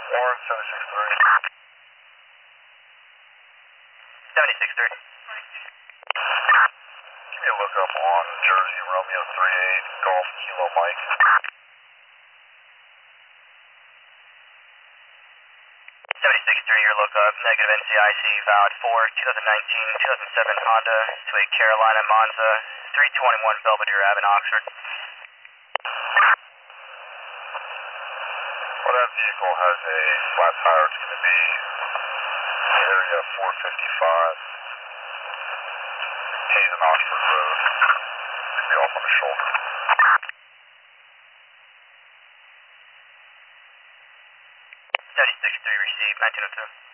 Warren 763. 76-3. Give me a lookup on Jersey Romeo 38 Golf Kilo Mike. 76-3, your lookup, negative NCIC, valid for 2019-2007 Honda to a Carolina Monza, 321 Belvedere Ave in Oxford. Well, that vehicle has a flat tire. It's going to be area 455. Hayes and Oxford Road. It's going to be off on the shoulder. 76-3, received, 1902.